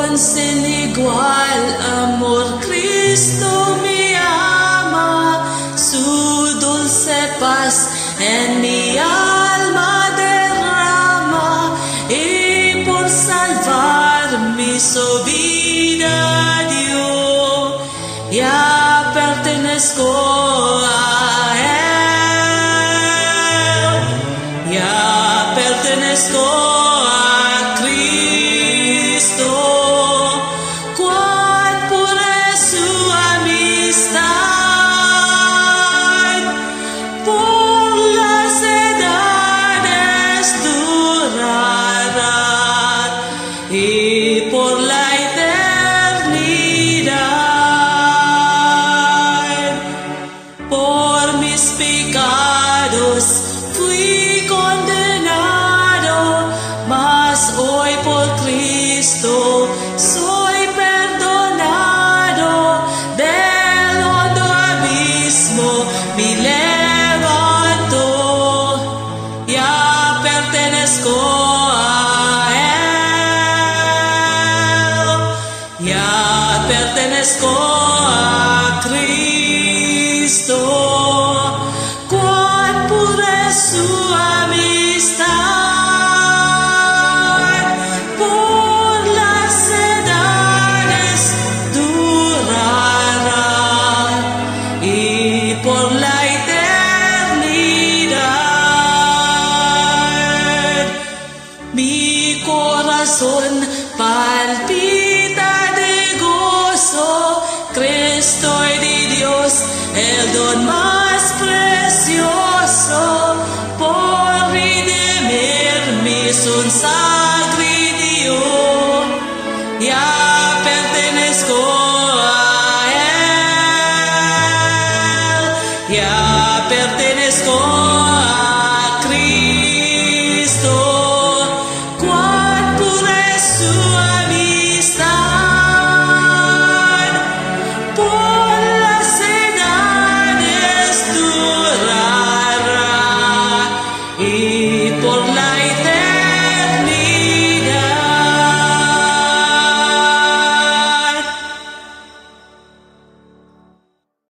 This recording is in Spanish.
sin igual amor Cristo me ama, su dulce paz en mi alma derrama, y por salvarme su vida dio. Ya pertenezco a Él, ya pertenezco a Cristo. Cuán pura es su amistad, por las edades durará y por la eternidad. Por mis pecados fui condenado, mas hoy por Cristo soy perdonado. Del hondo abismo me levanto, ya pertenezco a Él, ya pertenezco a Cristo. Cuán pura es su amistad, por las edades durará y por la eternidad. Mi corazón palpita de gozo, Cristo y de Dios, el don más precioso, por redimirme su sangre dio. Ya pertenezco a Él, ya pertenezco a